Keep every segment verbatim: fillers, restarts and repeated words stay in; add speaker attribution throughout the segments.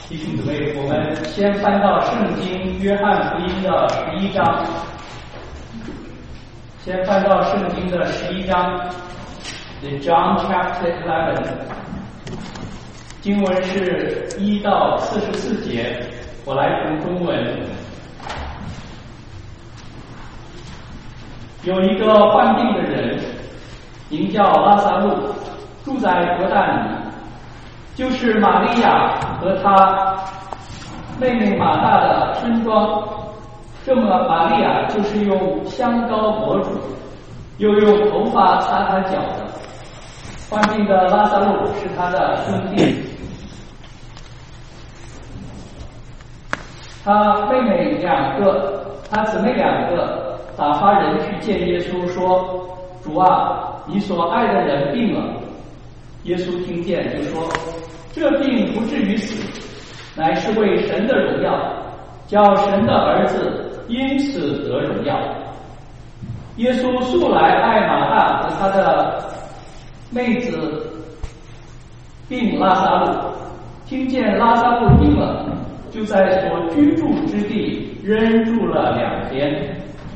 Speaker 1: 弟兄姊妹，我们先翻到圣经约翰福音的十一章，先翻到圣经的十一章 ，The John Chapter Eleven， 经文是一到四十四节，我来读中文。有一个患病的人，名叫拉撒路，住在伯大尼。就是玛利亚和她妹妹马大的村庄。这么玛利亚就是用香膏抹主，又用头发擦她脚的。患病的拉撒路是他的兄弟，他妹妹两个，他姊妹两个打发人去见耶稣，说：“主啊，你所爱的人病了。”耶稣听见就说：“这病不至于死，乃是为神的荣耀，叫神的儿子因此得荣耀。”耶稣素来爱马大和他的妹子病拉撒路，听见拉撒路病了，就在所居住之地仍住了两天。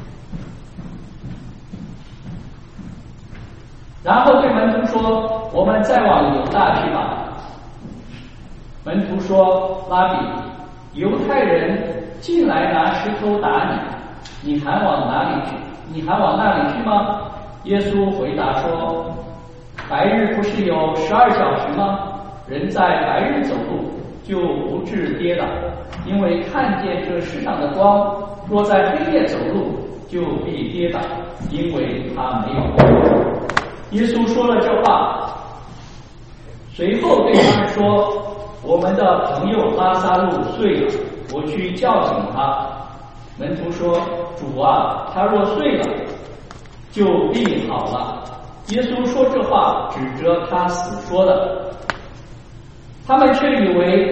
Speaker 1: 然后对门徒说：“我们再往犹大去吧。”门徒说：“拉比，犹太人进来拿石头打你，你还往哪里去？你还往那里去吗？”耶稣回答说：“白日不是有十二小时吗？人在白日走路就不致跌倒，因为看见这世上的光；若在黑夜走路，就必跌倒，因为他没有光。”耶稣说了这话，随后对他们说：“我们的朋友拉撒路睡了，我去叫醒他。”门徒说：“主啊，他若睡了，就病好了。”耶稣说这话指着他死说的，他们却以为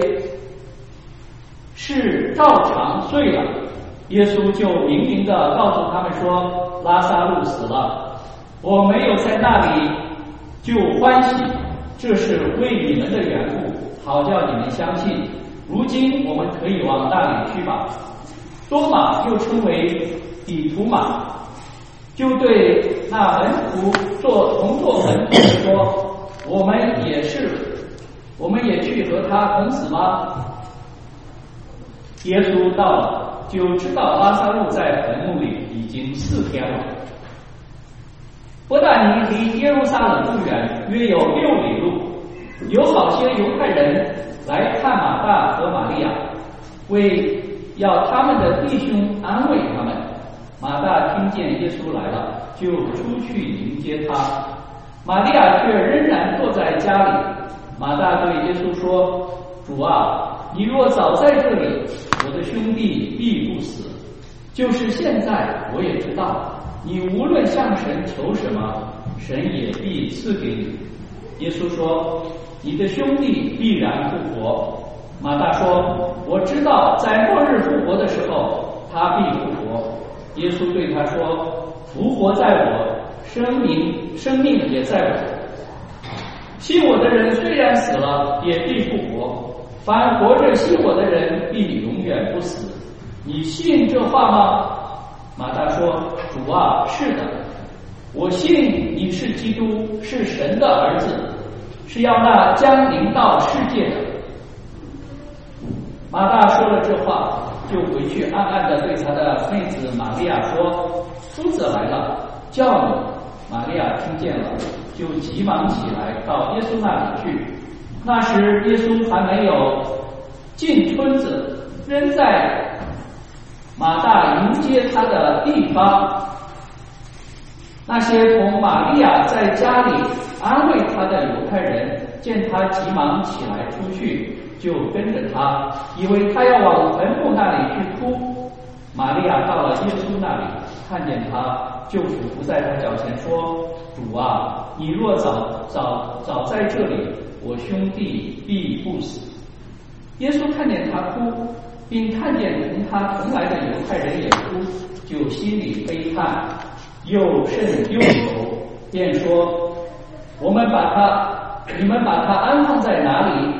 Speaker 1: 是照常睡了。耶稣就明明地告诉他们说：“拉撒路死了，我没有在那里就欢喜，这是为你们的缘故，好叫你们相信。如今我们可以往那里去吧。”多马又称为底图马，就对那门徒做同做门徒说：“我们也是，我们也去和他同死吗？”耶稣到了，就知道拉撒路在坟墓里已经四天了。伯大尼离耶路撒冷不远，约有六里路。有好些犹太人来看马大和玛利亚，为要他们的弟兄安慰他们。马大听见耶稣来了，就出去迎接他。玛利亚却仍然坐在家里。马大对耶稣说：“主啊，你若早在这里，我的兄弟必不死。就是现在，我也知道，你无论向神求什么，神也必赐给你。”耶稣说：“你的兄弟必然复活。”马大说：“我知道，在末日复活的时候，他必复活。”耶稣对他说：“复活在我，生命生命也在我。信我的人虽然死了，也必复活；凡活着信我的人，必永远不死。你信这话吗？”马大说：“主啊，是的，我信你是基督，是神的儿子，是要那将临到世界的。”马大说了这话，就回去暗暗地对他的妹子玛利亚说：“夫子来了，叫你。”玛利亚听见了，就急忙起来到耶稣那里去。那时耶稣还没有进村子，仍在马大迎接他的地方。那些同玛利亚在家里安慰他的犹太人，见他急忙起来出去，就跟着他，以为他要往坟墓那里去哭。玛利亚到了耶稣那里，看见他，就俯伏在他脚前说：“主啊，你若早早早在这里，我兄弟必不死。”耶稣看见他哭，并看见同他同来的犹太人也哭，就心里悲叹，又甚忧愁，便说：“我们把他，你们把他安放在哪里？”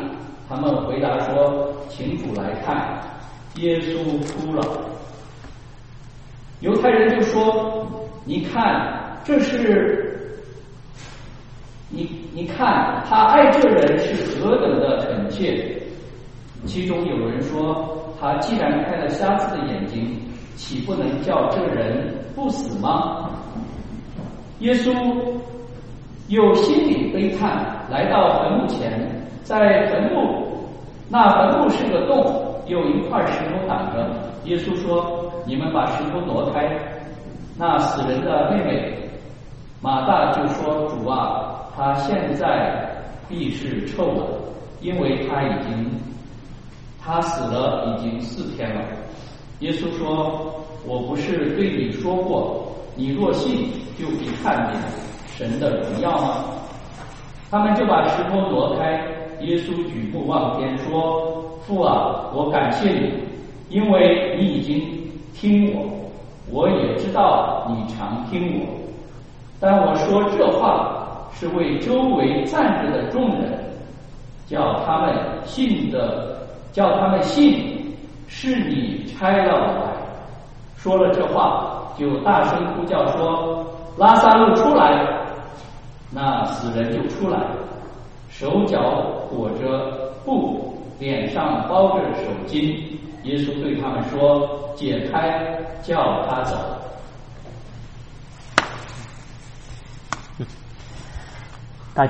Speaker 1: 他们回答说：“请主来看。”耶稣哭了。犹太人就说：“你看，这是你你看他爱这人是何等的恳切。”其中有人说：“他既然开了瞎子的眼睛，岂不能叫这人不死吗？”耶稣又心里悲叹，来到坟墓前，在坟墓那坟墓是个洞，有一块石头挡着。耶稣说：“你们把石头挪开。”那死人的妹妹马大就说：“主啊，他现在必是臭了，因为他已经他死了已经四天了。”耶稣说：“我不是对你说过，你若信，就必看见神的荣耀吗？”他们就把石头挪开。耶稣举目望天说：“父啊，我感谢你，因为你已经听我，我也知道你常听我。但我说这话是为周围站着的众人，叫他们信的，叫他们信是你差了我来。”说了这话，就大声呼叫说：“拉撒路出来！”那死人就出来，手脚裹着布，脸上包着手巾。耶稣对他们说：“解开，叫他走。”
Speaker 2: Well,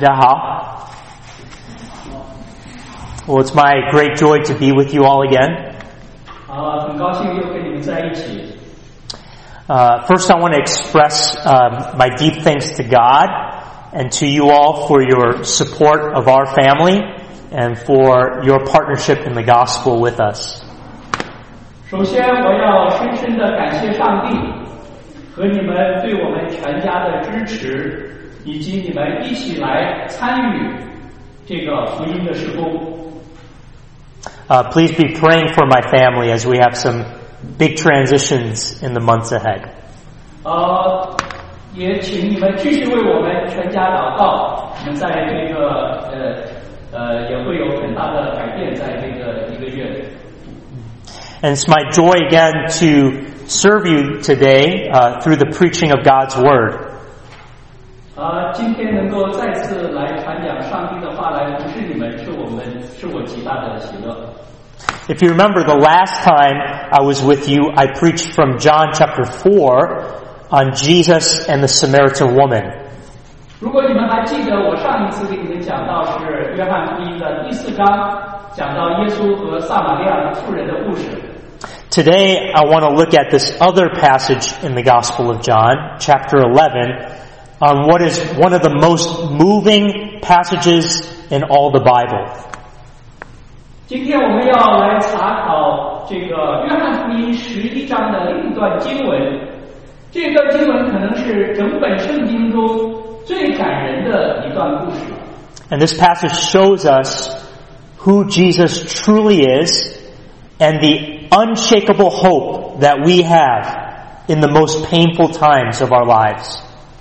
Speaker 2: it's my great joy to be with you all again.
Speaker 1: 啊，很高兴又跟你们在一起。
Speaker 2: Uh, first, I want to express uh, my deep thanks to God and to you all for your support of our family and for your partnership in the gospel with us.
Speaker 1: 首先，我要深深的感谢上帝和你们对我们全家的支持，以及你们一起来参与这个福音的事工。
Speaker 2: Uh, please be praying for my family as we have some big transitions in the months ahead.
Speaker 1: 呃，也请你们继续为我们全家祷告。我们在这个呃呃也会有很大的改变，在这个一个月里。
Speaker 2: And it's my joy again to serve you today uh, through the preaching of God's Word.
Speaker 1: 呃，今天能够再次来传讲上帝的话来服侍你们，是我们是我极大的喜乐。
Speaker 2: If you remember the last time I was with you, I preached from John chapter four on Jesus and the Samaritan woman.
Speaker 1: 如果你们还记得，我上一次给你们讲到是约翰福音的第四章，讲到耶稣和撒玛利亚妇人的故事。
Speaker 2: Today, I want to look at this other passage in the Gospel of John, chapter eleven, on what is one of the most moving passages in all the Bible.
Speaker 1: 今天我们要来查考这个约翰福音十一章的另一段经文，这段经文可能是整本圣经中最感人的一段故事。
Speaker 2: And this passage shows us who Jesus truly is and the unshakable hope that we have in the most painful times of our lives.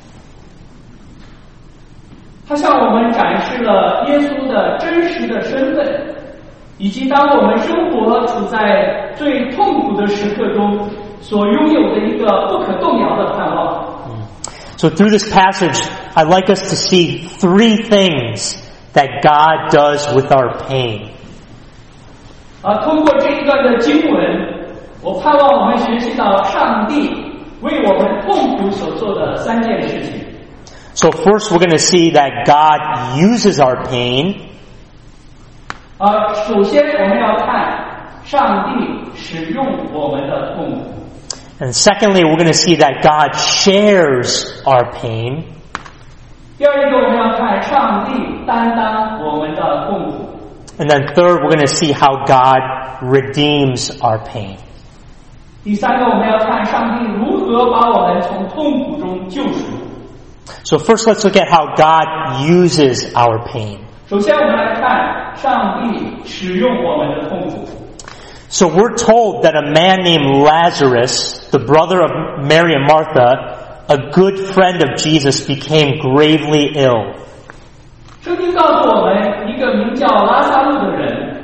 Speaker 1: 它向我们展示了耶稣的真实的身份，以及当我们生活处在最痛苦的时刻中所拥有的一个不可动摇的盼望。
Speaker 2: So through this passage, I'd like us to see three things that God does with our pain.
Speaker 1: 啊，通过这一段的经文，我盼望我们学习到上帝为我们痛苦所做的三件事情。
Speaker 2: So first, we're going to see that God uses our pain.
Speaker 1: 啊，首先我们要看上帝使用我们的痛苦。
Speaker 2: And secondly, we're going to see that God shares our pain.
Speaker 1: 第二一个，我们要看上帝担当我们的痛苦。
Speaker 2: And then third, we're going to see how God redeems our pain.
Speaker 1: 第三个，我们要看上帝如何把我们从痛苦中救赎。
Speaker 2: So first, let's look at how God uses our pain.
Speaker 1: 首先，我们来看上帝使用我们的痛苦。
Speaker 2: So we're told that a man named Lazarus, the brother of Mary and Martha, a good friend of Jesus, became gravely ill.
Speaker 1: 圣经告诉我们，一个名叫拉撒路的人，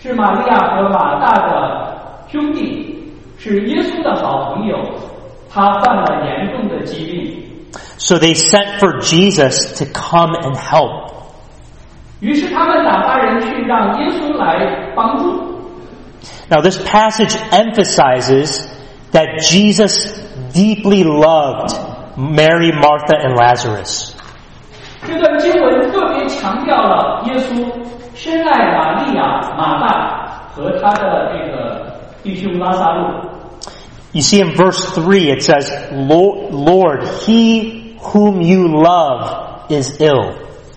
Speaker 1: 是玛利亚和马大的兄弟，是耶稣的好朋友，他犯了严重的疾病。
Speaker 2: So they sent for Jesus to come and help.
Speaker 1: 于是他们打发人去让耶稣来帮助。
Speaker 2: Now this passage emphasizes that Jesus deeply loved Mary, Martha, and Lazarus.
Speaker 1: 这段经文特别强调了耶稣深爱玛利亚、马大和他的这个弟兄拉撒路。
Speaker 2: You see in verse three it says, Lord, he whom you love is ill.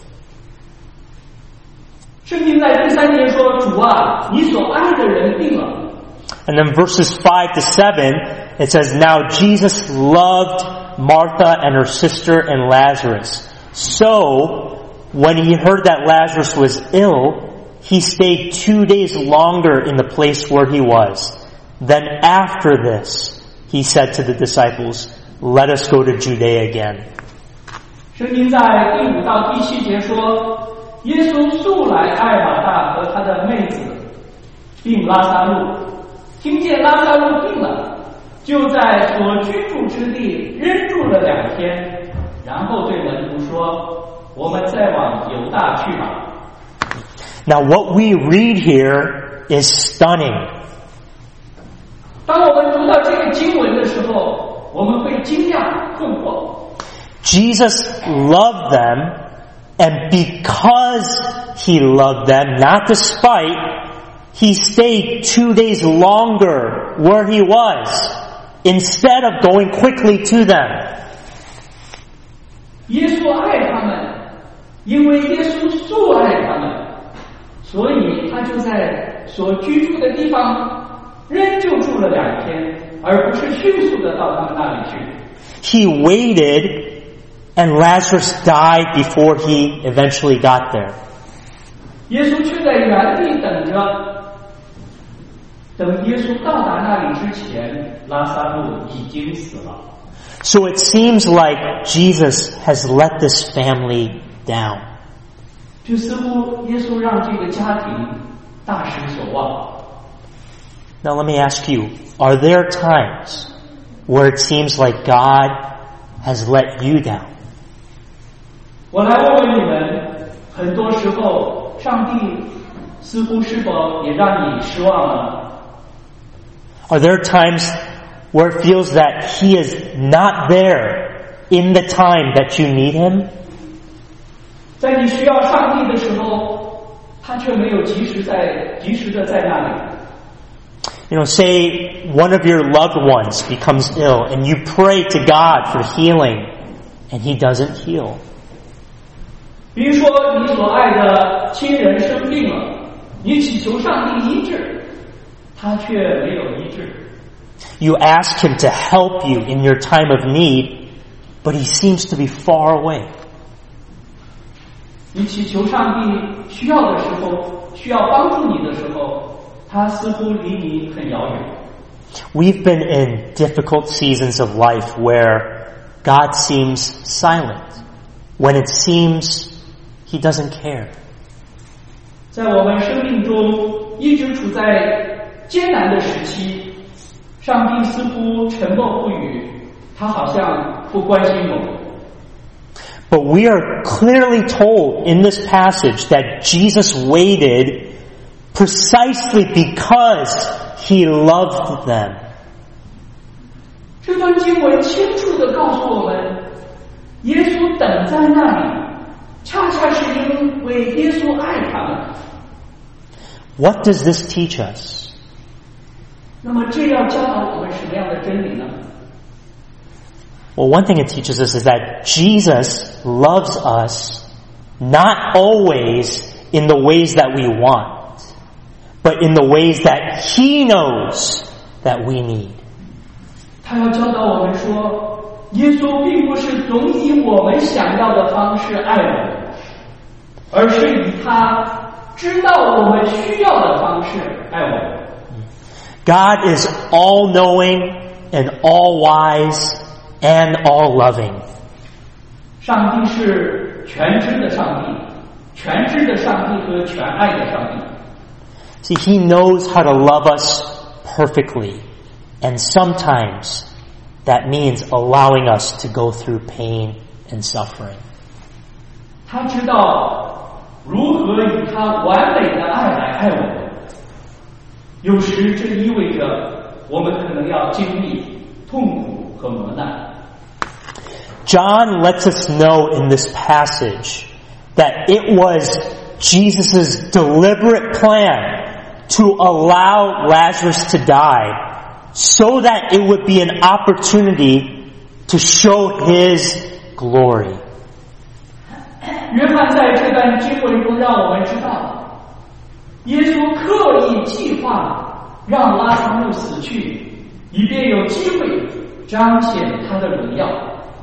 Speaker 1: 圣经在第三节说：“主啊，你所爱的人病了。”
Speaker 2: And then verses five to seven, it says, Now Jesus loved Martha and her sister and Lazarus. So, when he heard that Lazarus was ill, he stayed two days longer in the place where he was. Then after this, he said to the disciples, Let us go to Judea again.
Speaker 1: 圣经在第五到第七节说，耶稣素来爱马大和他的妹子，并拉撒路。听见拉撒路病了，就在所居住之地仍住了两天，然后对门徒说：“我们再往犹大去吧。”
Speaker 2: Now what we read here is stunning.
Speaker 1: 当我们读到这个经文的时候，我们会惊讶困惑。
Speaker 2: Jesus loved them, and because he loved them, not despite, he stayed two days longer where he was, instead of going quickly to them.
Speaker 1: 耶稣爱他们，因为耶稣素爱他们，所以他就在所居住的地方仍旧住了两天，而不是迅速的到他们那里去。
Speaker 2: He waited, and Lazarus died before he eventually got there.
Speaker 1: 耶稣却在原地等着。等耶稣到达那里之前，拉撒路已经死了。
Speaker 2: So it seems like Jesus has let this family down.
Speaker 1: 就似乎耶稣让这个家庭大失所望。
Speaker 2: Now let me ask you, are there times where it seems like God has let you down?
Speaker 1: 我来问问你们，很多时候，上帝似乎是否也让你失望了？
Speaker 2: Are there times where it feels that He is not there in the time that you need Him?
Speaker 1: 在你需要上帝的时候，他却没有及时在及时的在那里。
Speaker 2: You know, say one of your loved ones becomes ill and you pray to God for healing and He doesn't heal.
Speaker 1: 比如说，你所爱的亲人生病了，你祈求上帝医治，他却没有医治。
Speaker 2: You ask Him to help you in your time of need, but He seems to be far away.
Speaker 1: 你祈求上帝需要的时候，需要帮助你的时候，他似乎离你很遥远。
Speaker 2: We've been in difficult seasons of life where God seems silent, when it seems He doesn't care.
Speaker 1: 在我们生命中一直处在艰难的时期，上帝似乎沉默不语，他好像不关心我们。
Speaker 2: But we are clearly told in this passage that Jesus waited precisely because He loved them.
Speaker 1: 这段经文清楚地告诉我们，耶稣等在那里，恰恰是因为耶稣爱他们。
Speaker 2: What does this teach us?
Speaker 1: 那么这要教导我们什么样的真理呢？
Speaker 2: Well, one thing it teaches us is that Jesus loves us not always in the ways that we want, but in the ways that He knows that we need.
Speaker 1: 他要教导我们说，耶稣并不是总以我们想要的方式爱我们，而是以他知道我们需要的方式爱我们。
Speaker 2: God is all-knowing and all-wise and all-loving.
Speaker 1: 上帝是全知的上帝，全知的上帝和全爱的上帝。
Speaker 2: See, He knows how to love us perfectly. And sometimes that means allowing us to go through pain and suffering.
Speaker 1: 他知道如何以他完美的爱来爱我们。有时这意味着我们可能要经历痛苦和磨难。
Speaker 2: John lets us know in this passage that it was Jesus' deliberate plan to allow Lazarus to die so that it would be an opportunity to show His glory.
Speaker 1: 约翰在这段经文中让我们知道，耶稣刻意计划让拉撒路死去，以便有机会彰显他的荣耀。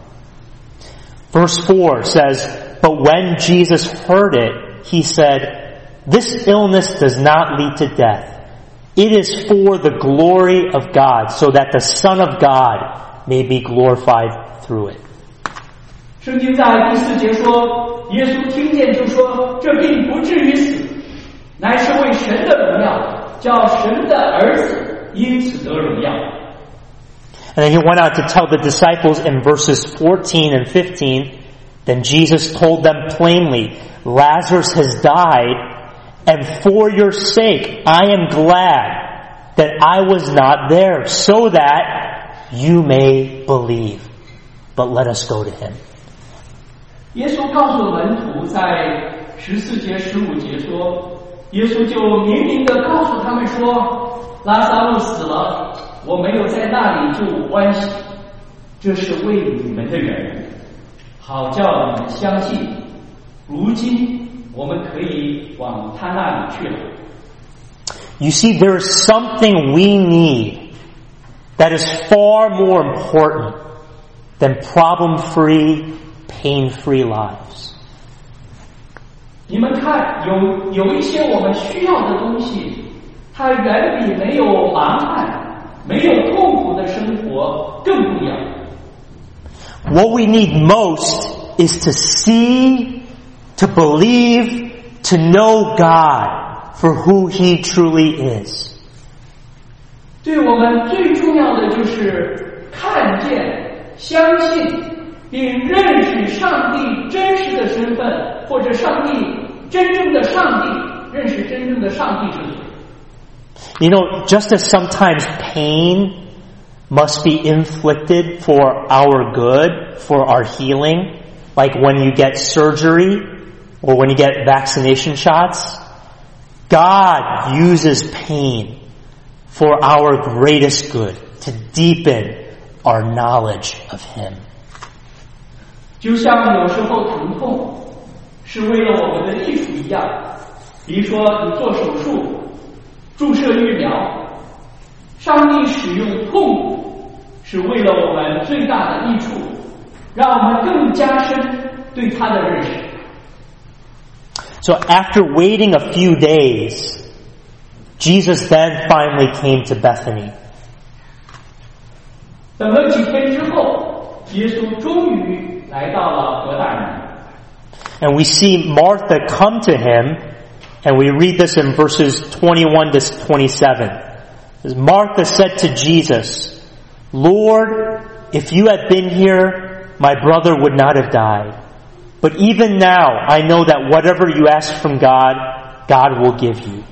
Speaker 2: Verse four says, "But when Jesus heard it, He said, 'This illness does not lead to death. It is for the glory of God, so that the Son of God may be glorified through it.'"
Speaker 1: 圣经在第四节说，耶稣听见就说：“这病不至于死，乃是为神的荣耀，叫神的儿子因此得荣耀。”
Speaker 2: And then He went on to tell the disciples in verses fourteen and fifteen, then Jesus told them plainly, "Lazarus has died, and for your sake I am glad that I was not there, so that you may believe. But let us go to him."
Speaker 1: 耶稣告诉门徒，在十四节、十五节说，耶稣就明明地告诉他们说，拉撒路死了，我没有在那里就无关系，这是为你们的人，好叫你们相信。如今我们可以往他那里去了。
Speaker 2: You see, there is something we need that is far more important than problem-free, pain-free lives.
Speaker 1: 你们看，有有一些我们需要的东西，它远比没有麻烦、没有痛苦的生活更重要。
Speaker 2: What we need most is to see, to believe, to know God for who He truly is.
Speaker 1: 对我们最重要的就是看见、相信，并认识上帝真实的身份，或者上帝真正的上帝，认识真正的上帝是谁。
Speaker 2: You know, just as sometimes pain must be inflicted for our good, for our healing, like when you get surgery or when you get vaccination shots, God uses pain for our greatest good, to deepen our knowledge of Him.
Speaker 1: 就像有时候疼痛是为了我们的益处一样，比如说你做手术、注射疫苗，上帝使用痛苦是为了我们最大的益处，让我们更加深对他的认识。
Speaker 2: So after waiting a few days, Jesus then finally came to Bethany.
Speaker 1: 等了几天之后，耶稣终于来到了伯大尼。
Speaker 2: And we see Martha come to Him, and we read this in verses twenty-one to twenty-seven. As Martha said to Jesus, "Lord, if you had been here, my brother would not have died. But even now, I know that whatever you ask from God, God will give you."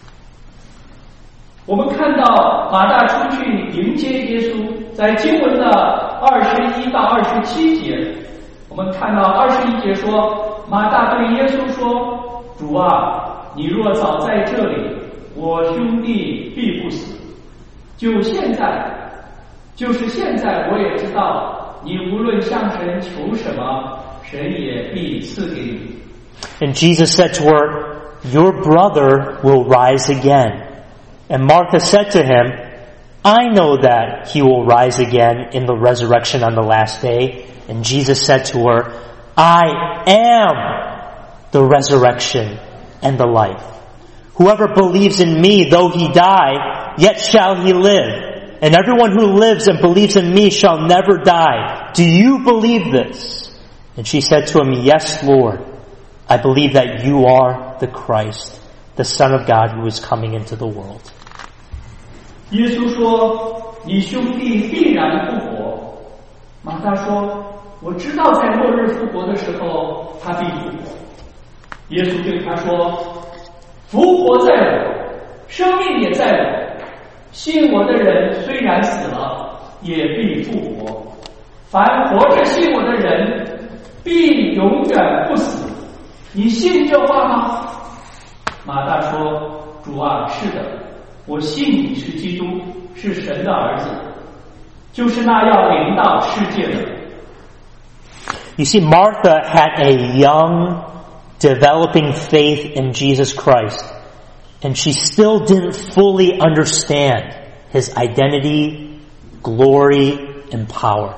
Speaker 1: 我们看到马大出去迎接耶稣，在经文的二十一到二十七节，我们看到二十一节说，马大对耶稣说：“主啊，你若早在这里，我兄弟必不死。就现在，就是现在，我也知道，你无论向神求什么，神也必赐给你。”
Speaker 2: And Jesus said to her, "Your brother will rise again." And Martha said to Him, "I know that he will rise again in the resurrection on the last day." And Jesus said to her, "I am the resurrection and the life. Whoever believes in me, though he die, yet shall he live. And everyone who lives and believes in me shall never die. Do you believe this?" And she said to Him, "Yes, Lord. I believe that you are the Christ, the Son of God who is coming into the world.
Speaker 1: 耶稣说：“你兄弟必然复活。”马大说：“我知道在末日复活的时候，他必复活。”耶稣对他说：“复活在我，生命也在我。信我的人虽然死了，也必复活。凡活着信我的人，必永远不死。你信这话吗？”马大说：“主啊，是的，我信你是基督，是神的儿子，就是那要临到世界的。”
Speaker 2: You see, Martha had a young, developing faith in Jesus Christ, and she still didn't fully understand his identity, glory, and power.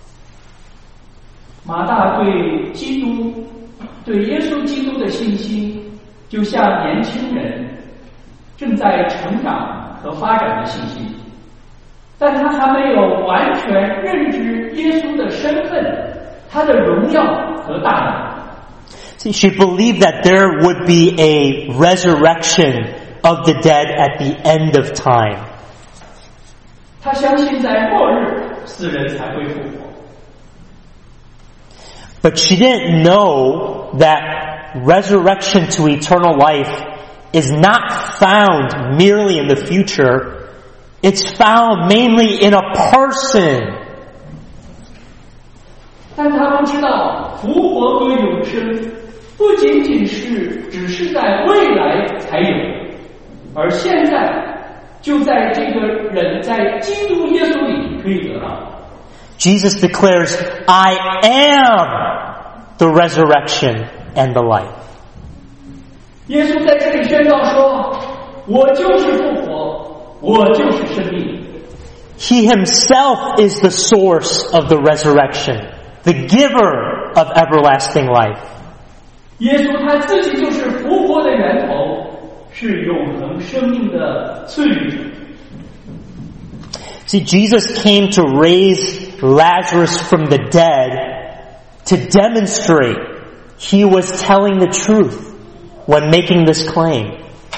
Speaker 1: 马大对基督、对耶稣基督的信心，就像年轻人正在成长和发展的信心，但他还没有完全认知耶稣的身份、他的荣耀和大能。
Speaker 2: See, she believed that there would be a resurrection of the dead at the end of time.
Speaker 1: 他相信在末日死人才会复活。
Speaker 2: But she didn't know that resurrection to eternal life is not found merely in the future. It's found mainly in a person.
Speaker 1: 但他不知道复活和永生不仅仅是只是在未来才有，而现在就在这个人在基督耶稣里可以得到。
Speaker 2: Jesus declares, I am the resurrection and the life.
Speaker 1: 耶稣在这里宣告说：“我就是复活，我就是生命。”
Speaker 2: He himself is the source of the resurrection, the giver of everlasting life.
Speaker 1: 耶稣他自己就是复活的源头，是永恒生命的赐予者。
Speaker 2: See, Jesus came to raise Lazarus from the dead to demonstrate he was telling the truth when making this claim.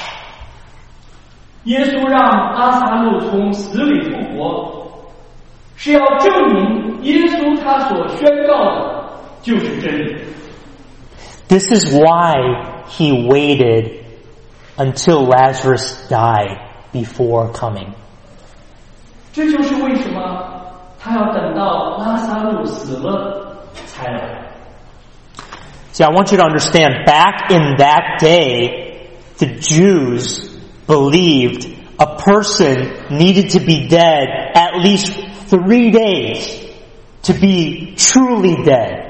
Speaker 1: 耶稣让拉撒路从死里复活，是要证明耶稣他所宣告的就是真理。
Speaker 2: This is why he waited until Lazarus died before coming.
Speaker 1: 这就是为什么他要等到拉撒路死了才来。
Speaker 2: See, I want you to understand, back in that day, the Jews believed a person needed to be dead at least three days to be truly dead.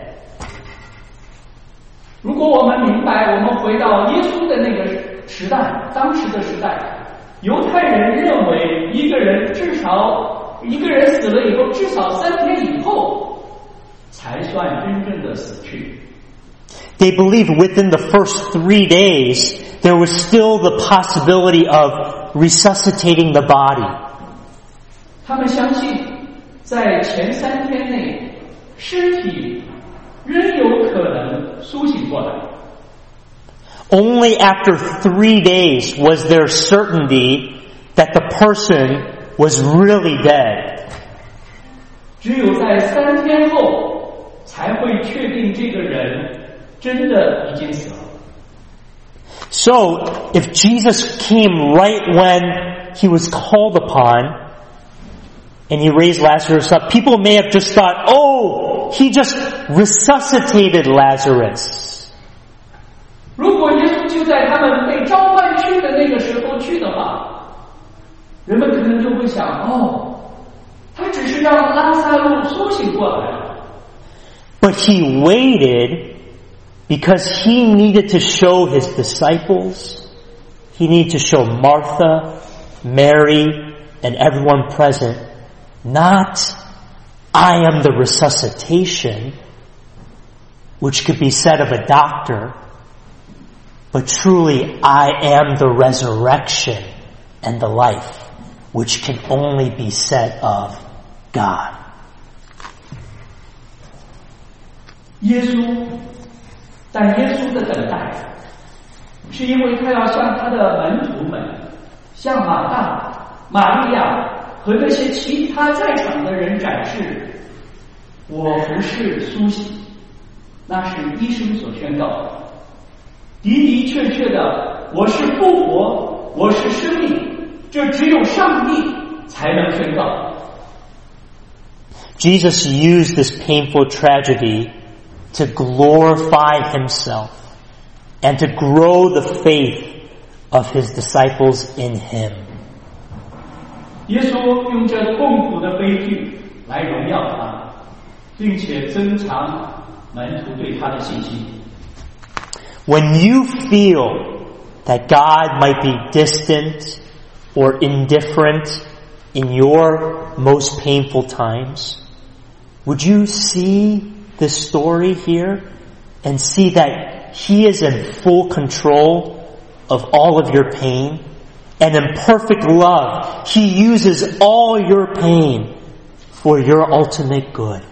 Speaker 1: 如果我们明白，我们回到耶稣的那个时代，当时的时代，犹太人认为一个人至少一个人死了以后，至少三天以后才算真正的死去。
Speaker 2: They believed within the first three days there was still the possibility of resuscitating the body.
Speaker 1: 他们相信，在前三天内，尸体仍有可能苏醒过来。
Speaker 2: Only after three days was there certainty that the person was really dead.
Speaker 1: 只有在三天后，才会确定这个人真的已经死了。
Speaker 2: So, if Jesus came right when he was called upon, and he raised Lazarus up, people may have just thought, oh, he just resuscitated Lazarus.
Speaker 1: 如果耶稣就在他们被召唤去的那个时候去的话，人们可能就会想，哦，他只是让拉撒路苏醒过来了。
Speaker 2: But he waited because he needed to show his disciples, he needed to show Martha, Mary, and everyone present, not, I am the resuscitation, which could be said of a doctor, but truly, I am the resurrection and the life, which can only be said of God.
Speaker 1: 耶稣，但耶稣的等待是是因为他要向他的门徒们，向马大、玛利亚和那些其他在场的人展示，我不是苏醒，那是医生所宣告的。的的确确的，我是复活，我是生命，这只有上帝才能宣告。
Speaker 2: Jesus used this painful tragedy to glorify himself and to grow the faith of his disciples in him.
Speaker 1: 耶稣用这痛苦的悲剧来荣耀他，并且增强门徒对他的信心。
Speaker 2: When you feel that God might be distant or indifferent in your most painful times, would you see this story here and see that He is in full control of all of your pain? And in perfect love, He uses all your pain for your ultimate good.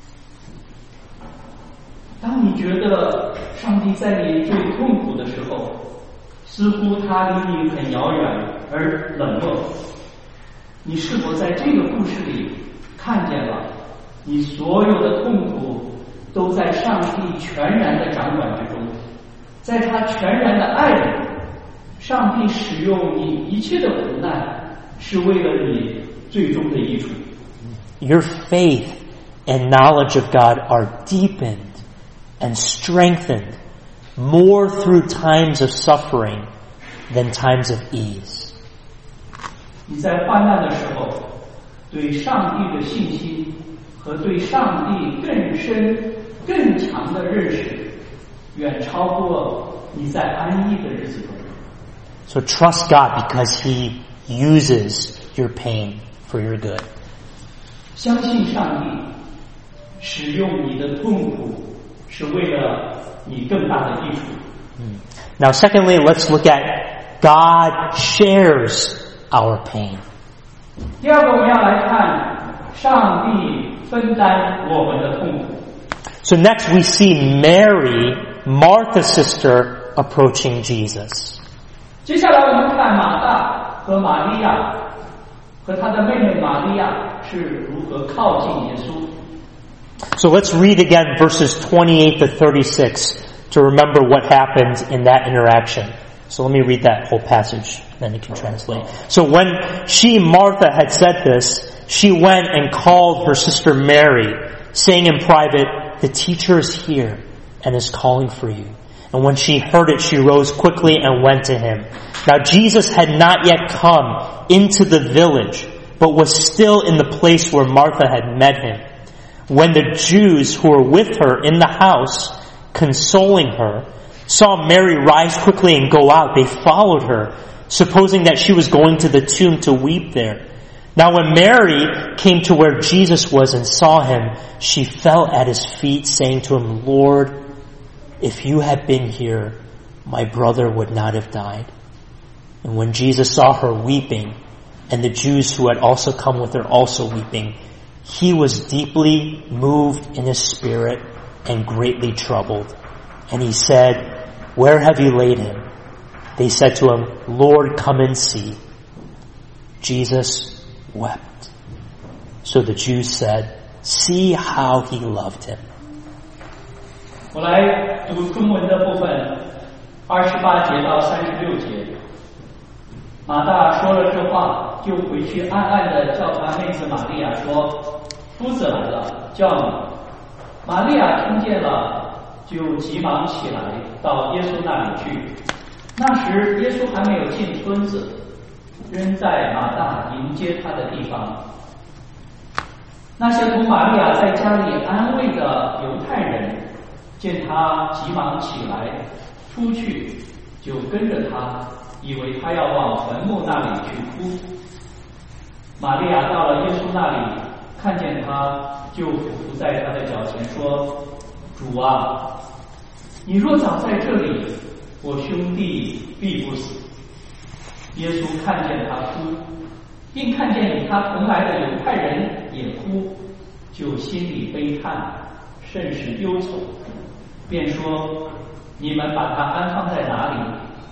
Speaker 1: 当你觉得上帝在你最痛苦的时候，似乎他离你很遥远而冷漠，你是否在这个故事里看见了你所有的痛苦都在上帝全然的掌管之中，在他全然的爱里，上帝使用你一切的苦难是为了你最终的益处。
Speaker 2: Your faith and knowledge of God are deepened and strengthened more through times of suffering than times of ease.
Speaker 1: 你在患难的时候，对上帝的信心和对上帝更深、更强的认识，远超过你在安逸的日子中。
Speaker 2: So trust God because He uses your pain for your good.
Speaker 1: 相信上帝使用你的痛苦，是为了你更大的益处。
Speaker 2: Now, secondly, let's look at God shares our pain.
Speaker 1: 第二个，我们要来看上帝分担我们的痛苦。
Speaker 2: So next we see Mary, Martha's sister, approaching Jesus.
Speaker 1: 接下来我们看马大和玛利亚和他的妹妹玛利亚是如何靠近耶稣。
Speaker 2: So let's read again verses twenty-eight to thirty-six to remember what happened in that interaction. So let me read that whole passage, then you can translate. So when she, Martha, had said this, she went and called her sister Mary, saying in private, "The teacher is here and is calling for you." And when she heard it, she rose quickly and went to him. Now Jesus had not yet come into the village, but was still in the place where Martha had met him. When the Jews who were with her in the house, consoling her, saw Mary rise quickly and go out, they followed her, supposing that she was going to the tomb to weep there. Now when Mary came to where Jesus was and saw him, she fell at his feet, saying to him, "Lord, if you had been here, my brother would not have died." And when Jesus saw her weeping, and the Jews who had also come with her also weeping, he was deeply moved in his spirit and greatly troubled. And he said, "Where have you laid him?" They said to him, "Lord, come and see." Jesus wept. So the Jews said, "See how he loved him."
Speaker 1: 我来读中文的部分，二十八节到三十六节。马大说了这话，就回去暗暗地叫他妹子玛利亚说：“夫子来了，叫你。”玛利亚听见了，就急忙起来到耶稣那里去。那时耶稣还没有进村子，仍在马大迎接他的地方。那些同玛利亚在家里安慰的犹太人，见他急忙起来出去，就跟着他，以为他要往坟墓那里去哭。玛利亚到了耶稣那里，看见他，就俯伏在他的脚前说：“主啊，你若早在这里，我兄弟必不死。”耶稣看见他哭，并看见与他同来的犹太人也哭，就心里悲叹，甚是忧愁，便说：“你们把他安放在哪里？”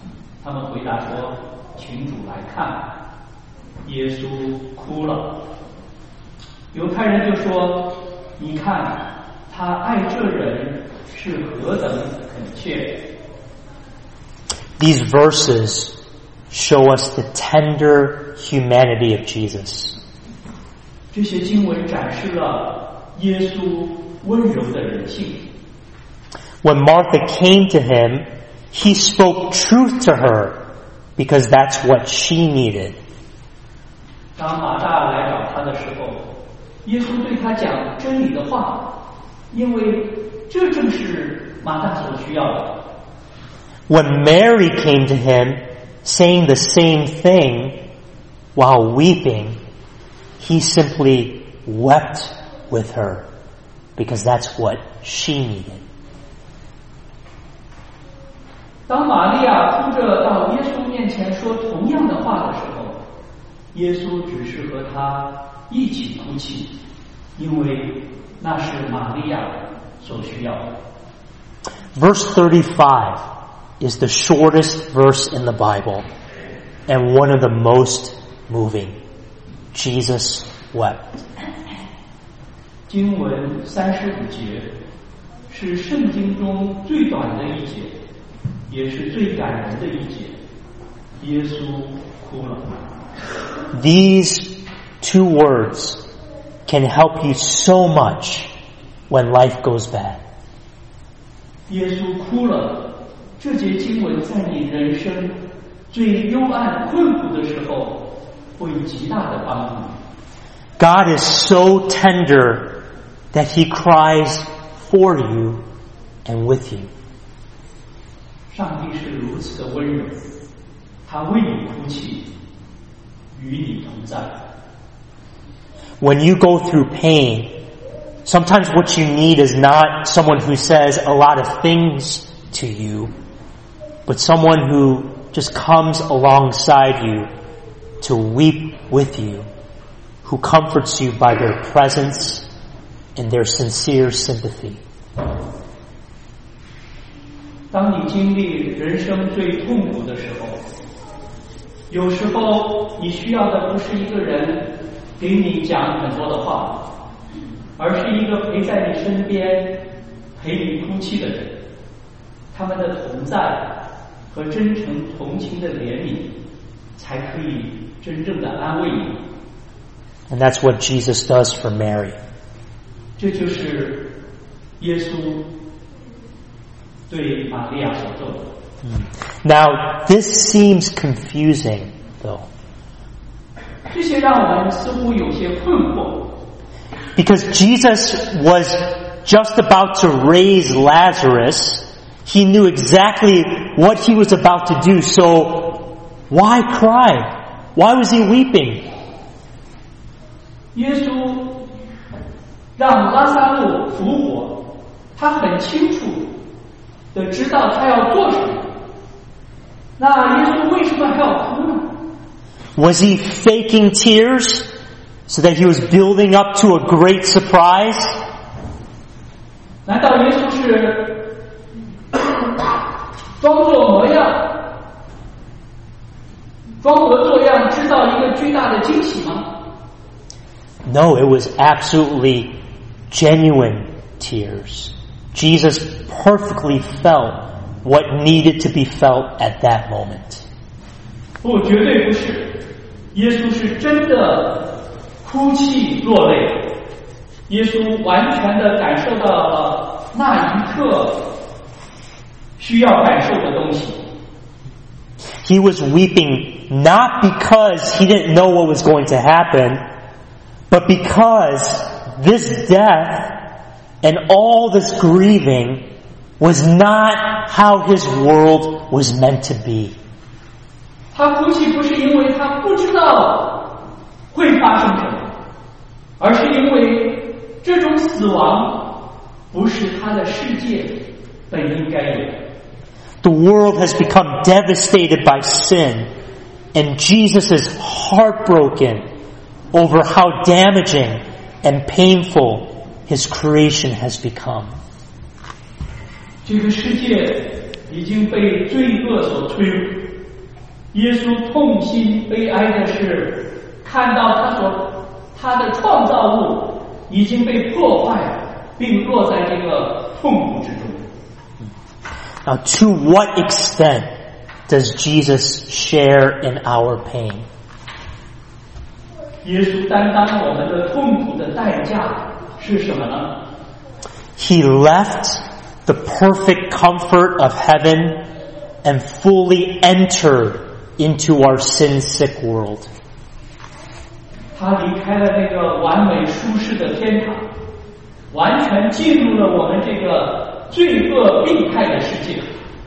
Speaker 1: 他们回答说：“请主来看。”耶稣哭了。犹太人就说：“你看，他爱这人是何等恳切。”
Speaker 2: These verses show us the tender humanity of Jesus.
Speaker 1: 这些经文展示了耶稣温柔的人性。
Speaker 2: When Martha came to him, he spoke truth to her because that's what she needed.
Speaker 1: 当马大来找他的时候，耶稣对他讲真理的话，因为这正是马大所需要的。
Speaker 2: When Mary came to him, saying the same thing while weeping, he simply wept with her because that's what she needed.
Speaker 1: 当玛利亚哭着到耶稣面前说同样的话的时候，耶稣只是和他一起哭泣，因为那是玛利亚所需要的。
Speaker 2: Verse thirty-five is the shortest verse in the Bible and one of the most moving. Jesus wept.
Speaker 1: 经文三十五节是圣经中最短的一节，也是最感人的一节。耶稣哭了。
Speaker 2: These two words can help you so much when life goes bad.
Speaker 1: 耶稣哭了，这节经文在你人生最幽暗困苦的时候会极大的帮助。
Speaker 2: God is so tender that He cries for you and with you.
Speaker 1: 上帝是如此的温柔，他为你哭泣，与你同在。
Speaker 2: When you go through pain, sometimes what you need is not someone who says a lot of things to you, but someone who just comes alongside you to weep with you, who comforts you by their presence and their sincere sympathy.
Speaker 1: 当你经历人生最痛苦的时候，有时候你需要的不是一个人给你讲很多的话，而是一个陪在你身边陪你哭泣的人。他们的同在和真诚同情的怜悯才可以真正的安慰你。
Speaker 2: And that's what Jesus does for Mary.
Speaker 1: 这就是耶稣对玛利亚所做的。
Speaker 2: Now, this seems confusing, though.
Speaker 1: 这些让我们似乎有些困惑。
Speaker 2: Because Jesus was just about to raise Lazarus. He knew exactly what he was about to do. So, why cry? Why was he weeping?
Speaker 1: 耶稣让拉撒路复活，他很清楚的知道他要做什么。那耶稣为什么还要哭呢？
Speaker 2: Was he faking tears so that he was building up to a great surprise?
Speaker 1: 难道耶稣是装作模样、装模作样制造一个巨大的惊喜吗？
Speaker 2: No, it was absolutely genuine tears. Jesus perfectly felt what needed to be felt at that moment.
Speaker 1: 不，绝对不是。耶稣是真的哭泣落泪。耶稣完全的感受到了那一刻需要感受的东西。
Speaker 2: He was weeping not because he didn't know what was going to happen, but because this death and all this grieving was not how his world was meant to be.
Speaker 1: 他哭泣不是因为他不知道会发生什么，而是因为这种死亡不是他的世界本应该有的。
Speaker 2: The world has become devastated by sin, and Jesus is heartbroken over how damaging and painful his creation has become.
Speaker 1: 这个世界已经被罪恶所摧耶稣痛心悲哀的是，看到他所他的创造物已经被破坏，并落在这个痛苦之中。
Speaker 2: Now, to what extent does Jesus share in our pain?
Speaker 1: 耶稣担当我们的痛苦的代价是什么呢？
Speaker 2: He left the perfect comfort of heaven and fully entered into our sin-sick world.
Speaker 1: 他离开了那个完美舒适的天堂，完全进入了我们这个罪恶病态的世界。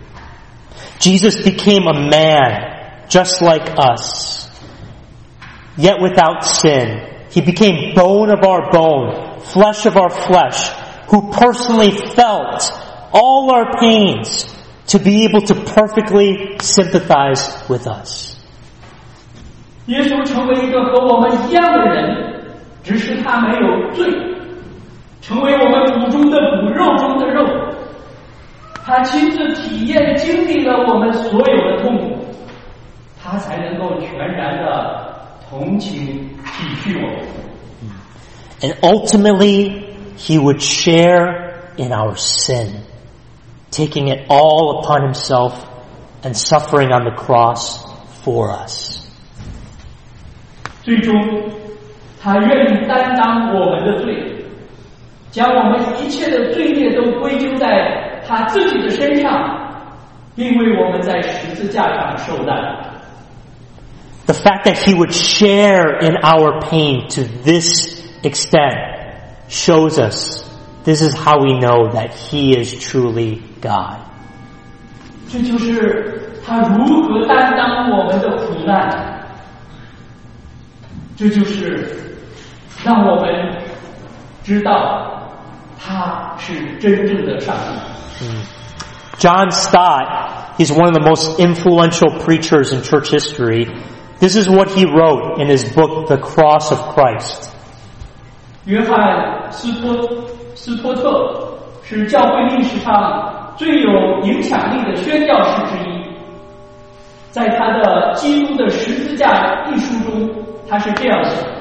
Speaker 2: Jesus became a man just like us, yet without sin. He became bone of our bone, flesh of our flesh, who personally felt all our pains to be able to perfectly sympathize with us.
Speaker 1: 耶稣成为一个和我们一样的人，只是他没有罪，成为我们骨中的骨，肉中的肉。他亲自体验经历了我们所有的痛苦，他才能够全然的同情体恤我们。
Speaker 2: And ultimately, he would share in our sin, taking it all upon himself and suffering on the cross for us.
Speaker 1: 最终，他愿意担当我们的罪，将我们一切的罪孽都归咎在他自己的身上，并为我们在十字架上受难。
Speaker 2: The fact that he would share in our pain to this extent shows us this is how we know that he is truly God.
Speaker 1: 这就是他如何担当我们的苦难，这就是让我们知道他是真正的上帝。
Speaker 2: John Stott, he's one of the most influential preachers in church history. This is what he wrote in his book, The Cross of Christ.
Speaker 1: 约翰斯托斯托特是教会历史上最有影响力的宣教士之一。在他的《基督的十字架》一书中，他是这样写的。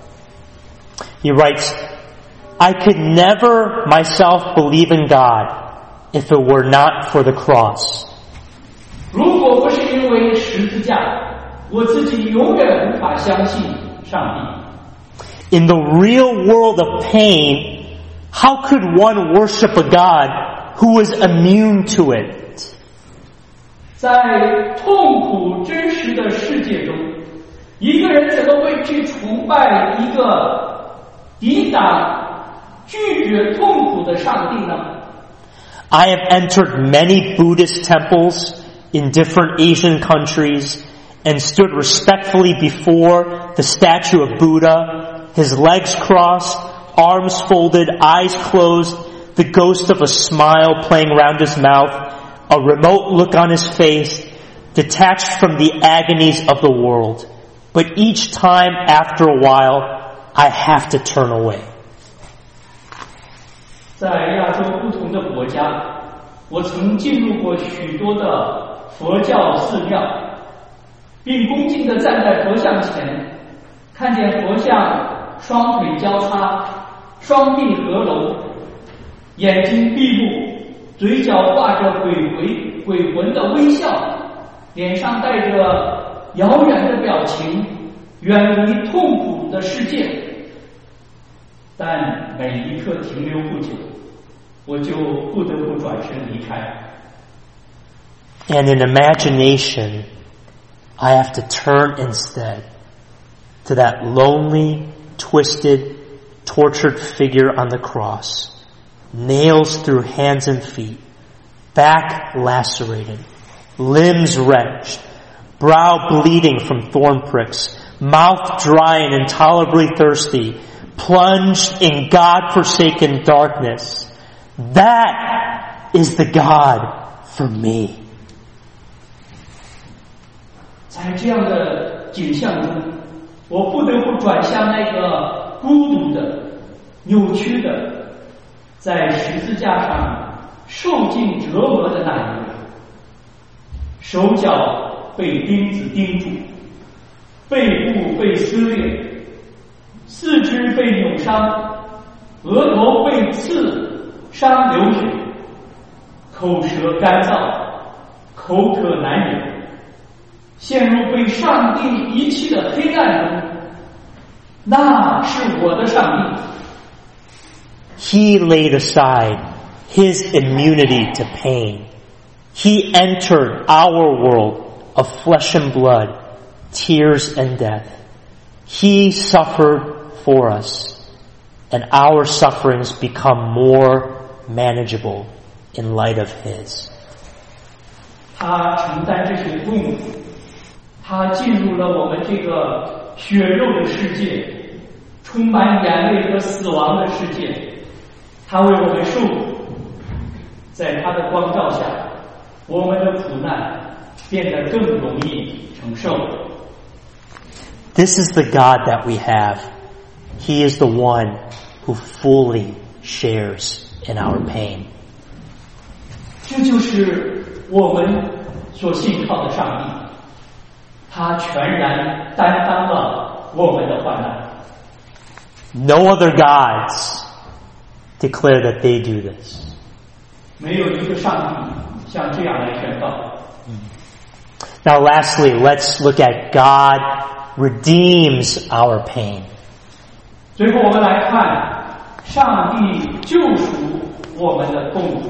Speaker 2: He writes, I could never myself believe in God if it were not for the cross.
Speaker 1: 如果不是因为十字架，我自己永远无法相信上帝。
Speaker 2: In the real world of pain, how could one worship a God who was immune to it?
Speaker 1: 在痛苦真实的世界中，一个人怎么会去崇拜一个抵挡、拒绝痛苦的上帝呢？
Speaker 2: I have entered many Buddhist temples in different Asian countries and stood respectfully before the statue of Buddha, his legs crossed, arms folded, eyes closed, the ghost of a smile playing around his mouth, a remote look on his face, detached from the agonies of the world. But each time after a while, I have to turn away.
Speaker 1: 在亚洲不同的国家，我曾进入过许多的佛教寺庙，并恭敬地站在佛像前，看见佛像双腿交叉，双臂合拢，眼睛闭目，嘴角挂着鬼回鬼魂的微笑，脸上带着遥远的表情，远离痛苦的世界。但每一刻停留不久，我就不得不转身离开。
Speaker 2: And in imagination, I have to turn instead to that lonely, twisted, tortured figure on the cross, nails through hands and feet, back lacerated, limbs wrenched, brow bleeding from thorn pricks, mouth dry and intolerably thirsty, plunged in God-forsaken darkness. That is the God for me.
Speaker 1: 在这样的景象中，我不得不转向那个孤独的、扭曲的，在十字架上受尽折磨的那一位，手脚被钉子钉住，背部被撕裂，四肢被扭伤，额头被刺伤流血，口舌干燥，口渴难言，陷入被上帝遗弃的黑暗中。那是我的上帝。
Speaker 2: He laid aside his immunity to pain. He entered our world of flesh and blood, tears and death. He suffered for us, and our sufferings become more manageable in light of his.
Speaker 1: 他承担这些痛苦，他进入了我们这个血肉的世界，充满眼泪和死亡的世界。他为我们受苦，在他的光照下，我们的苦难变得更容易承受。
Speaker 2: This is the God that we have. He is the one who fully shares in our pain.
Speaker 1: 这就是我们所信靠的上帝，他全然担当了我们的患难。
Speaker 2: No other gods declare that they do this.
Speaker 1: 没有一个上帝像这样来宣告。
Speaker 2: Now lastly, let's look at God redeems our pain.
Speaker 1: 最后我们来看上帝救赎我们的痛苦。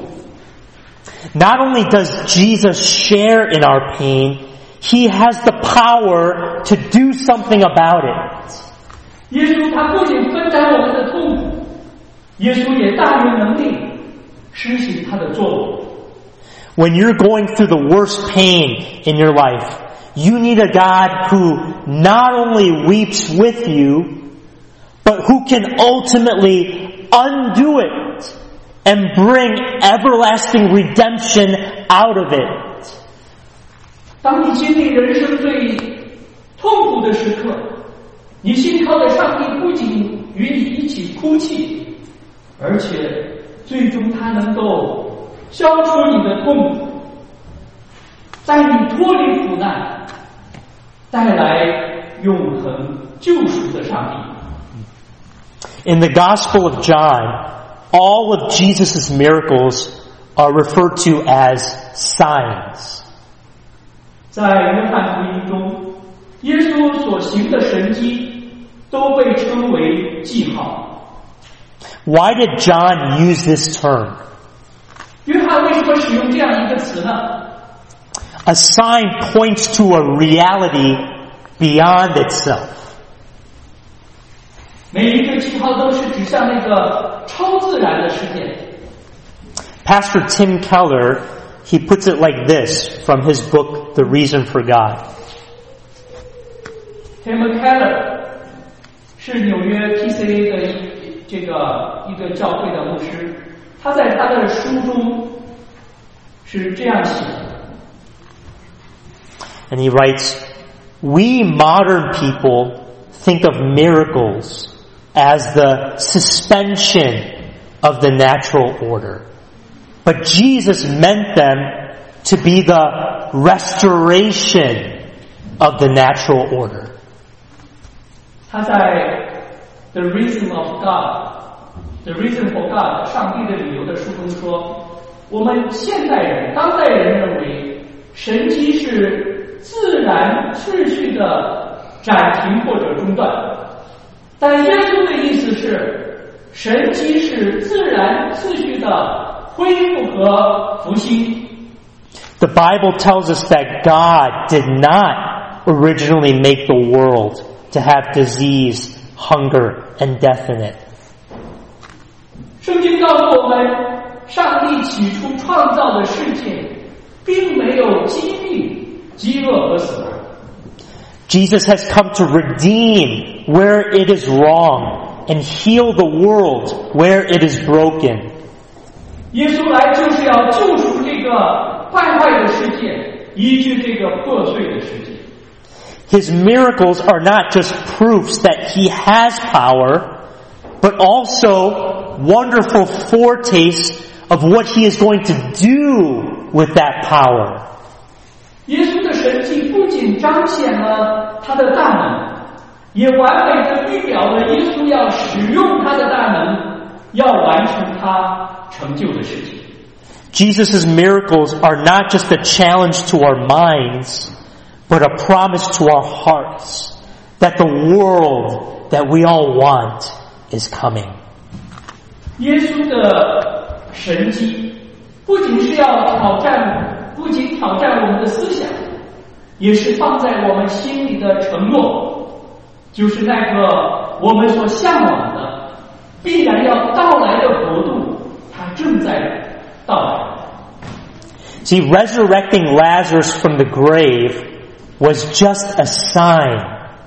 Speaker 2: Not only does Jesus share in our pain, He has the power to do something about it.
Speaker 1: 耶稣他不仅分担我们的痛苦，耶稣也大有能力施行他的作为。
Speaker 2: When you're going through the worst pain in your life, you need a God who not only weeps with you, but who can ultimately undo it and bring everlasting redemption out of it.
Speaker 1: 当你经历人生最痛苦的时刻，你信靠的上帝不仅与你一起哭泣，而且最终他能够消除你的痛苦，在你脱离苦难，带来永恒救赎的上帝。
Speaker 2: In the Gospel of John, all of Jesus' miracles are referred to as signs.
Speaker 1: 在约翰福音中，耶稣所行的神迹都被称为记号。
Speaker 2: Why did John use this term?
Speaker 1: 约翰为什么使用这样一个词呢？
Speaker 2: A sign points to a reality beyond itself.
Speaker 1: 每一个记号都是指向那个超自然的世界。
Speaker 2: Pastor Tim Keller, he puts it like this from his book, The Reason for God.
Speaker 1: Tim Keller 是纽约 P C A 的一这个一个教会的牧师，他在他的书中是这样写的。
Speaker 2: And he writes, we modern people think of miracles as the suspension of the natural order. But Jesus meant them to be the restoration of the natural order.
Speaker 1: 他在 The Reason of God，The Reason for God 上帝的理由的书中说，我们现代人、当代人认为神迹是自然秩序的暂停或者中断，但耶稣的意思是，神迹是自然秩序的恢复和复兴。
Speaker 2: The Bible tells us that God did not originally make the world to have disease, hunger, and death in it.
Speaker 1: 圣经告诉我们，上帝起初创造的世界，并没有疾病、饥饿和死亡。
Speaker 2: Jesus has come to redeem where it is wrong and heal the world where it is broken.
Speaker 1: 耶稣来就是要救赎这个败坏的世界，医治这个破碎的世界。
Speaker 2: His miracles are not just proofs that he has power, but also wonderful foretastes of what he is going to do with that power.
Speaker 1: 耶稣的神迹不仅彰显了他的大能，也完美的预表了耶稣要使用他的大能，要完成他成就的事情。
Speaker 2: Jesus' miracles are not just a challenge to our minds, but a promise to our hearts that the world that we all want is coming.
Speaker 1: 耶稣的神迹不仅是要挑战，不仅挑战我们的思想，也是放在我们心里的承诺，就是那个我们所向往的必然要到来的国度，它正在到来。
Speaker 2: See, resurrecting Lazarus from the grave was just a sign.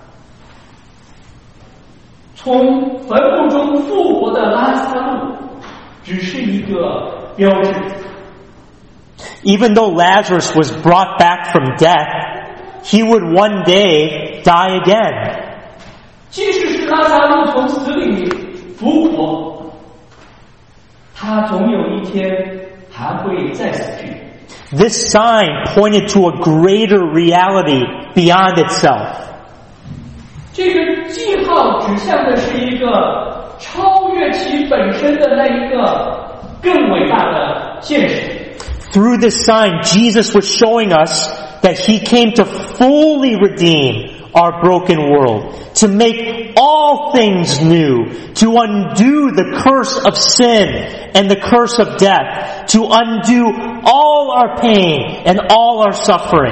Speaker 1: 从坟墓中复活的拉撒路只是一个标志。
Speaker 2: Even though Lazarus was brought back from death, he would one day die again.
Speaker 1: 即使是拉撒路从死里复活，他总有一天还会再死去。
Speaker 2: This sign pointed to a greater reality beyond itself.
Speaker 1: 这个记号指向的是一个超越其本身的那一个更伟大的现实。
Speaker 2: Through this sign, Jesus was showing us that He came to fully redeem our broken world, to make all things new, to undo the curse of sin and the curse of death, to undo all our pain and all our suffering.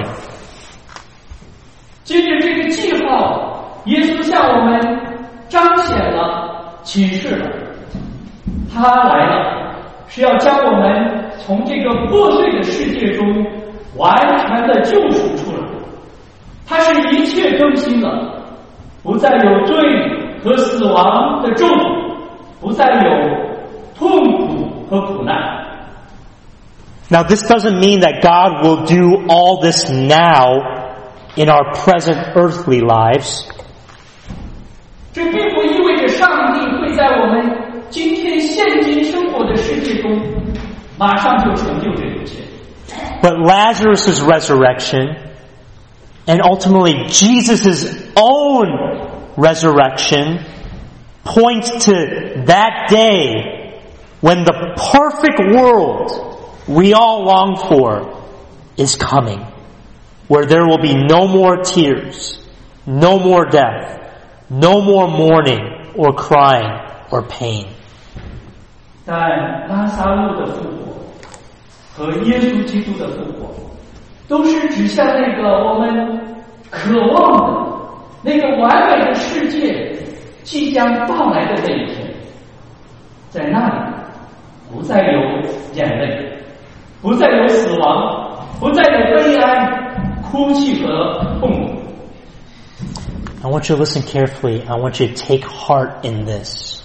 Speaker 1: 借着这个记号，耶稣向我们彰显了、启示了，他来了，是要将我们从这个破碎的世界中完全的救赎出来。他是一切更新了，不再有罪和死亡的咒诅，不再有痛苦和苦难。
Speaker 2: Now, this doesn't mean that God will do all this now in our present earthly lives.
Speaker 1: 这并不意味着上帝会在我们今天现今生活的世界中马上就成就这一切。
Speaker 2: But Lazarus' resurrection and ultimately Jesus' own resurrection points to that day when the perfect world we all long for is coming, where there will be no more tears, no more death, no more mourning or crying or pain.
Speaker 1: 但拉撒路的复活和耶稣基督的复活都是指向那个我们渴望的那个完美的世界即将到来的那一天。在那里不再有眼泪，不再有死亡，不再有悲哀、哭泣和痛苦。
Speaker 2: I want you to listen carefully. I want you to take heart in this.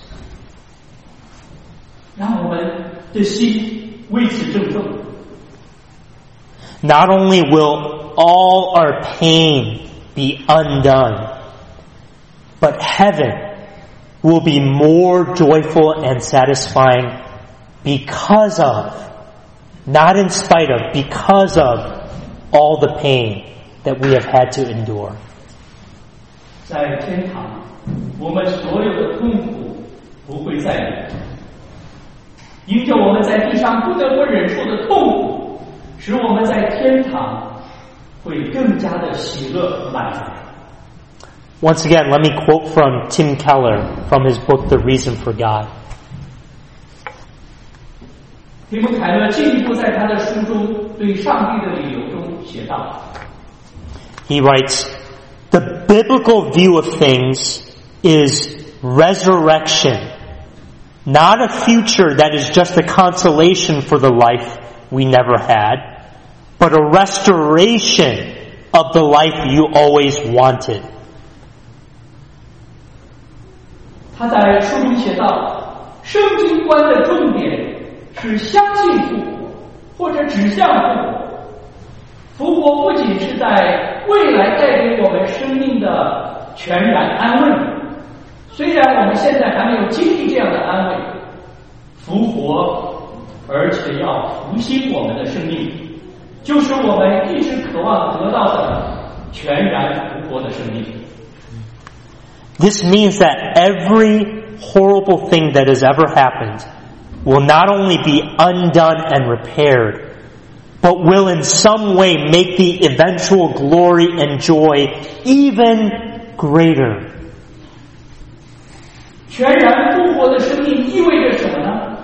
Speaker 1: 让我们的心为此振奋。
Speaker 2: Not only will all our pain be undone, but heaven will be more joyful and satisfying because of, not in spite of, because of all the pain that we have had to endure.
Speaker 1: 在天堂，我们所有的痛苦不会再有，因着我们在地上不得不忍受的痛苦，使我们在天堂会更加的喜乐满足。
Speaker 2: Once again, let me quote from Tim Keller from his book, The Reason for God.
Speaker 1: 提姆凯勒进一步在他的书中对上帝的理由中写道
Speaker 2: He writes, "The biblical view of things is resurrection, not a future that is just a consolation for the life we never had, but a restoration of the life you always wanted."
Speaker 1: 他在书中写道，圣经观的重点是相信复活，或者指向复活。复活不仅是在未来带给我们生命的全然安慰，虽然我们现在还没有经历这样的安慰，复活而且要复兴我们的生命，就是我们一直渴望得到的全然无活的生命。
Speaker 2: This means that every horrible thing that has ever happened will not only be undone and repaired, but will in some way make the eventual glory and joy even greater.
Speaker 1: 全然复活的生命意味着什么呢？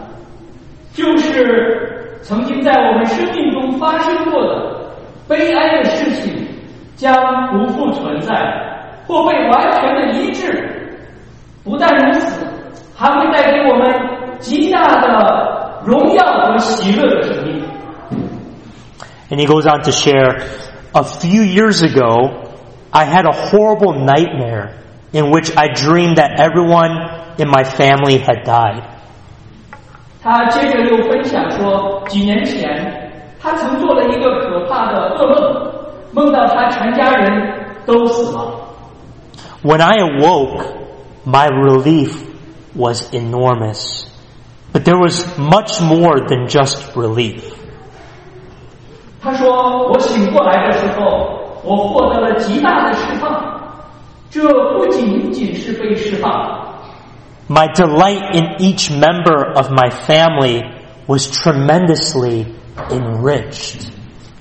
Speaker 1: 就是曾经在我们生命中发生过的悲哀的事情将不复存在，或被完全的医治。不但如此，还会带给我们极大的荣耀和喜乐的生命。
Speaker 2: And he goes on to share, a few years ago, I had a horrible nightmare in which I dreamed that everyone in my family had died.
Speaker 1: 他接着又分享说，几年前他曾做了一个可怕的噩梦，梦到他全家人都死了。
Speaker 2: When I awoke, my relief was enormous. But there was much more than just relief.
Speaker 1: 他说，我醒过来的时候，我获得了极大的释放。这不仅仅是被释放。
Speaker 2: My delight in each member of my family was tremendously enriched.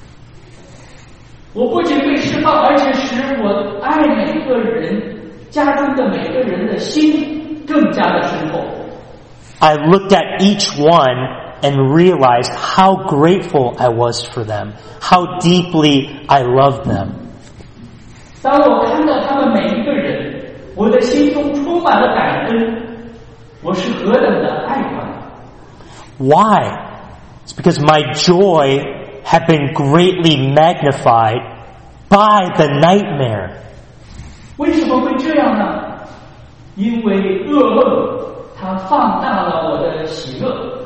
Speaker 1: 我不仅被释放，而且使我爱每个人，家中的每个人的心更加的深厚。
Speaker 2: I looked at each one and realized how grateful I was for them, how deeply I loved them.
Speaker 1: 当我看到他们每一个人，我的心中充满了感恩。我是何等的爱他们。
Speaker 2: Why? It's because my joy had been greatly magnified by the nightmare.
Speaker 1: 为什么会这样呢？因为噩梦它放大了我的喜乐。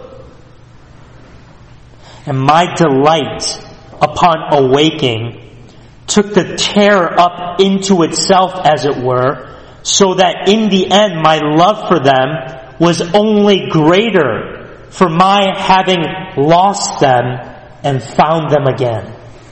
Speaker 2: And my delight upon awaking took the terror up into itself, as it were, so that in the end my love for them was only greater for my having lost them and found them again.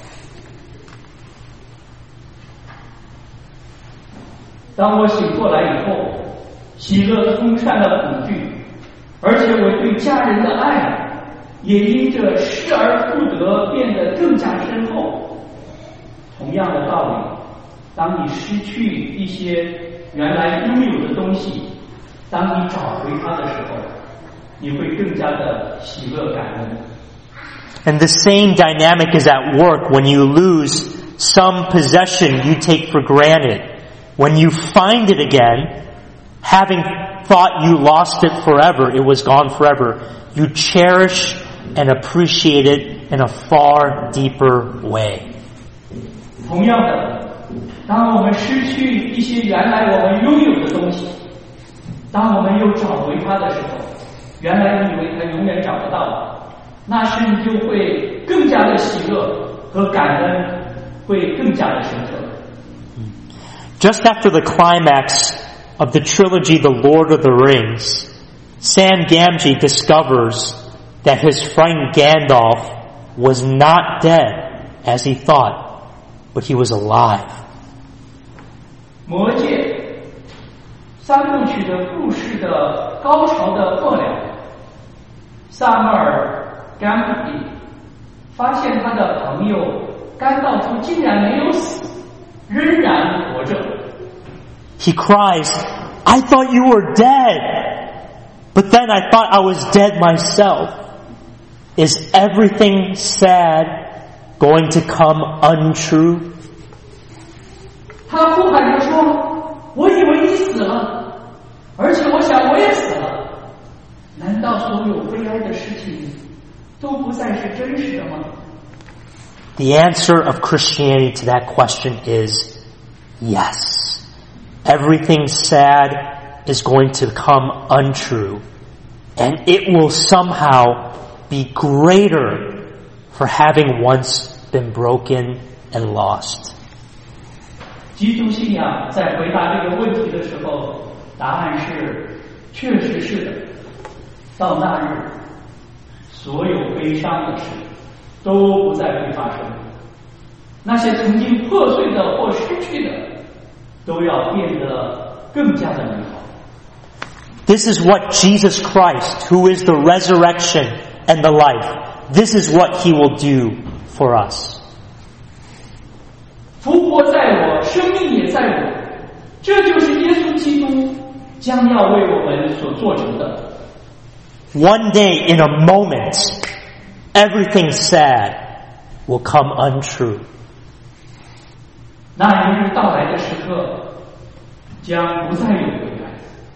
Speaker 1: 当我醒过来以后，喜乐冲散了恐惧，而且我对家人的爱也因着失而复得变得更加深厚。同样的道理，当你失去一些原来拥有的东西，当你找回它的时候，你会更加的喜乐感恩。
Speaker 2: And the same dynamic is at work when you lose some possession you take for granted. When you find it again, having thought you lost it forever, it was gone forever, you cherish and appreciate it in a far deeper way.
Speaker 1: 同样的，当我们失去一些原来我们拥有的东西，当我们又找回它的时候，原来你以为它永远找不到，那时你就会更加的喜乐和感恩，会更加的深刻。
Speaker 2: Just after the climax of the trilogy The Lord of the Rings, Sam Gamgee discovers that his friend Gandalf was not dead as he thought, but he was alive.
Speaker 1: 魔戒三部曲的故事的高潮的末了，萨默尔·甘普利发现他的朋友甘道夫竟然没有死，仍然活着。
Speaker 2: He cries, "I thought you were dead, but then I thought I was dead myself. Is everything sad going to come untrue?"
Speaker 1: 他呼喊着说：“我以为你死了，而且我想我也死了。难道所有悲哀的事情都不再是真实的吗？”
Speaker 2: The answer of Christianity to that question is yes. Everything sad is going to come untrue, and it will somehow be greater for having once been broken and lost.
Speaker 1: 基督信仰在回答这个问题的时候，答案是：确实是的。到那日，所有悲伤的事都不再会发生。 那些曾经破碎的或失去的，都要变得更加的美好。
Speaker 2: This is what Jesus Christ, who is the resurrection and the life, this is what He will do for us.
Speaker 1: 复活在我，生命也在我，这就是耶稣基督将要为我们所做成的。
Speaker 2: One day, in a moment, everything said will come untrue.
Speaker 1: 那一日到来的时刻，将不再有回来。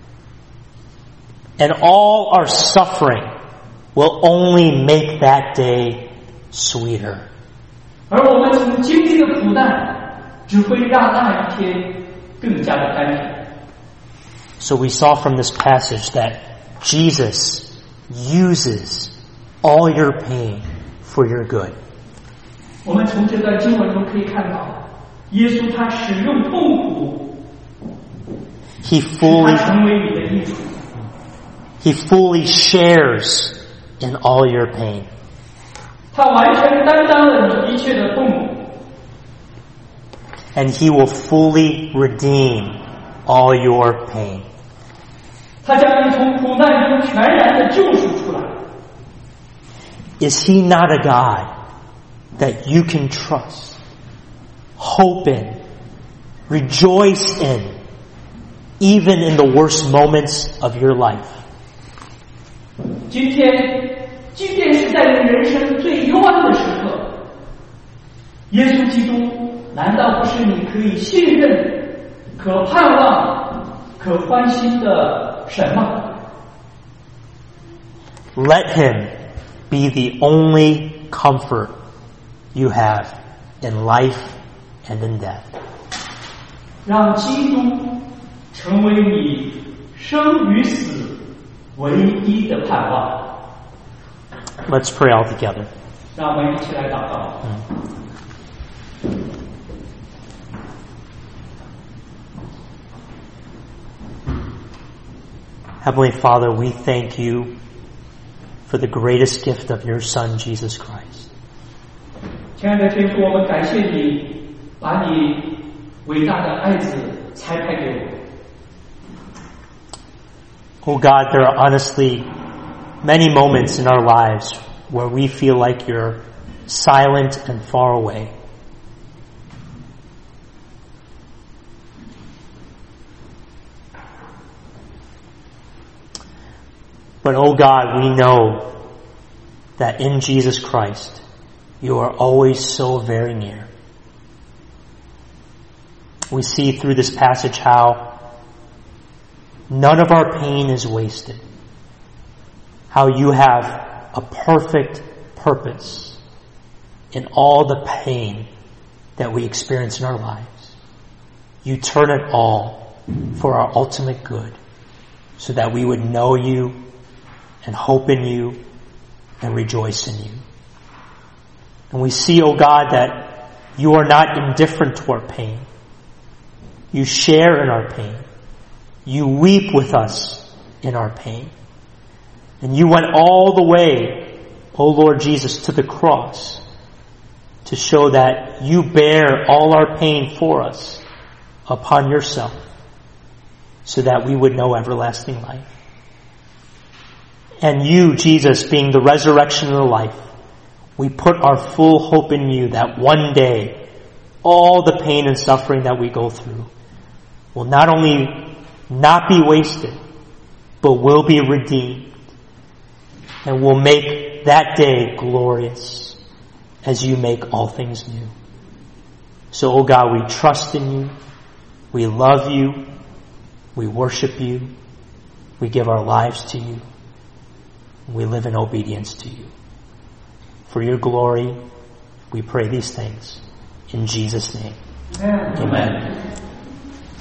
Speaker 2: And all our suffering will only make that day sweeter.
Speaker 1: 而我们所经历的苦难，只会让那一天更加的甘甜。
Speaker 2: So we saw from this passage that Jesus uses all your pain for your good.
Speaker 1: 我们从这段经文中可以看到，耶稣他使用痛苦，
Speaker 2: He
Speaker 1: 使
Speaker 2: fully
Speaker 1: 他成为你的益处。
Speaker 2: He fully shares in all your pain.
Speaker 1: 他完全担当了你一切的痛苦，
Speaker 2: And He will fully redeem all your pain.
Speaker 1: 他将你从苦难中全然的救赎出来。
Speaker 2: Is He not a God that you can trust, hope in, rejoice in, even in the worst moments of your life?
Speaker 1: 今天，即便是在你人生最幽暗的时刻，耶稣基督难道不是你可以信任、可盼望、可欢心的神吗？
Speaker 2: Let Him be the only comfort you have in life and in death.
Speaker 1: 让基督成为你生与死唯一的盼望。
Speaker 2: Let's pray all together.
Speaker 1: 让我们一起来祷告。
Speaker 2: Heavenly Father, we thank you for the greatest gift of your Son, Jesus Christ.
Speaker 1: 亲爱的天父，我们感谢你，把你伟大的爱子差派给我们。
Speaker 2: Oh God, there are honestly many moments in our lives where we feel like you're silent and far away. But oh God, we know that in Jesus Christ, you are always so very near. We see through this passage how none of our pain is wasted. How you have a perfect purpose in all the pain that we experience in our lives. You turn it all for our ultimate good so that we would know you and hope in you and rejoice in you. And we see, oh God, that you are not indifferent to our pain. You share in our pain. You weep with us in our pain. And you went all the way, O Lord Jesus, to the cross to show that you bear all our pain for us upon yourself so that we would know everlasting life. And you, Jesus, being the resurrection and the life, we put our full hope in you that one day all the pain and suffering that we go through will not only not be wasted, but will be redeemed and will make that day glorious as you make all things new. So, oh God, we trust in you. We love you. We worship you. We give our lives to you. We live in obedience to you. For your glory, we pray these things. In Jesus' name.
Speaker 1: Amen.
Speaker 2: Amen.